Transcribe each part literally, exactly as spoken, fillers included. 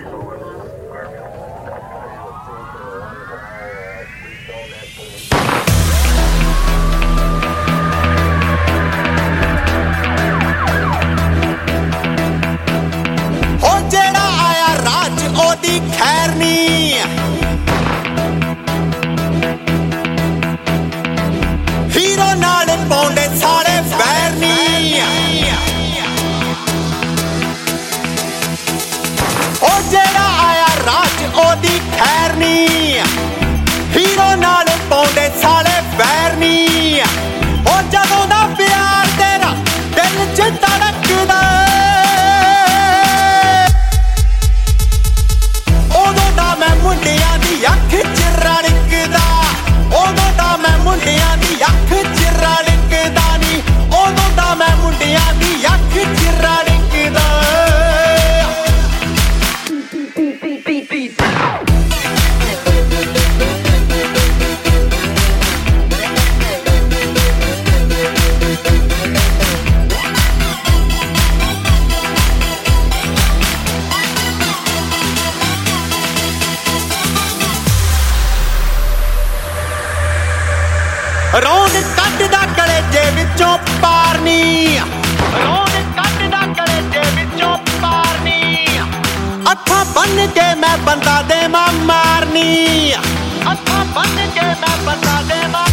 ਰੌਂਦ ਕੱਢਦਾ ਕਲੇਜੇ ਵਿੱਚੋਂ ਪਾਰਨੀ, ਰੌਂਦ ਕੱਢਦਾ ਕਲੇਜੇ ਵਿੱਚੋਂ ਪਾਰਨੀ। ਅੱਖਾਂ ਬੰਨ ਕੇ ਮੈਂ ਬੰਦਾ ਦੇਵਾਂ ਮਾਰਨੀ, ਅੱਖਾਂ ਬੰਨ ਕੇ ਮੈਂ ਬੰਦਾ ਦੇਵਾਂ।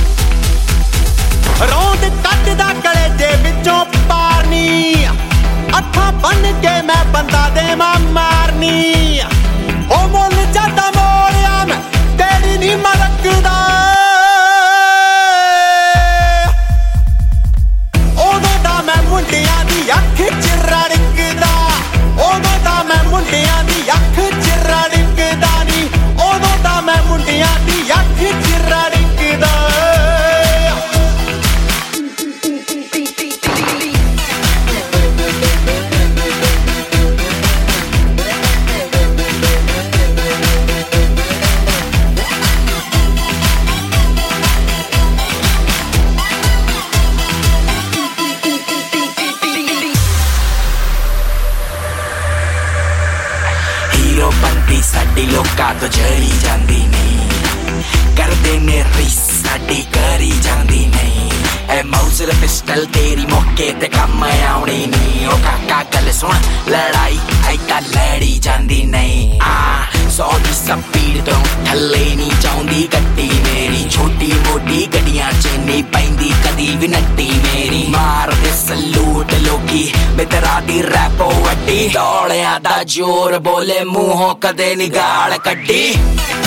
ਰੌਂਦ ਕੱਢਦਾ ਕਲੇਜੇ ਵਿੱਚੋਂ ਪਾਰਨੀ, ਅੱਖਾਂ ਬੰਨ ਕੇ ਮੈਂ ਬੰਦਾ ਦੇਵਾਂ ਮਾਰਨੀ। ਉਹ ਮੁੱਲ ਜਾਂਦਾ ਮੋੜਿਆ ਮੈਂ ਤੇਰੀ ਨੀ ਮਲਕਦਾ। ਮੁੰਡਿਆਂ ਦੀ ਅੱਖ ਚ ਰੜਕਦਾ, ਉਦੋਂ ਤਾਂ ਮੈਂ ਮੁੰਡਿਆਂ ਦੀ ਅੱਖ ਚ ਰੜਕਦਾ ਨੀ, ਉਦੋਂ ਤਾਂ ਮੈਂ ਮੁੰਡਿਆਂ ਦੀ ਅੱਖ ਚ ਰੜਕਦਾ। ਬੰਦੀ ਸਾਡੀ ਲੋਕਾਂ ਤੋਂ ਜਰੀ ਜਾਂਦੀ ਨਹੀਂ, ਕਰਦੇ ਨੇ ਰੀਸ ਸਾਡੀ ਕਰੀ ਜਾਂਦੀ ਨਹੀਂ। ਐ ਮਾਊਜ਼ਰ ਪਿਸਟਲ ਤੇਰੀ ਮੌਕੇ ਤੇ ਕੰਮ ਆਉਣੀ ਨਹੀਂ। ਉਹ ਕਾਕਾ ਗੱਲ ਸੁਣ, ਲੜਾਈ ਐ ਤਾਂ ਲੜੀ ਜਾਂਦੀ ਨਹੀਂ। ਆ ਸੌ ਦੀ ਸਪੀਡ ਤੋਂ ਥੱਲੇ ਨਹੀਂ ਚਾਹੁੰਦੀ ਗੱਡੀ ਮੇਰੀ, ਛੋਟੀ ਮੋਟੀ ਗੱਡੀਆਂ ਚ ਨਹੀਂ ਪੈਂਦੀ ਕਦੀ ਵੀ ਨੱਟੀ ਮੇਰੀ। ਮਾਰਦੇ ਸਲੂਟ ਲੋਕੀ ਬਿਤਰਾ ਦੀ ਰੈਪੋ ਵੱਡੀ, ਦੌੜਿਆਂ ਦਾ ਜ਼ੋਰ ਬੋਲੇ ਮੂੰਹੋਂ ਕਦੇ ਨੀ ਗਾਲ ਕੱਢੀ।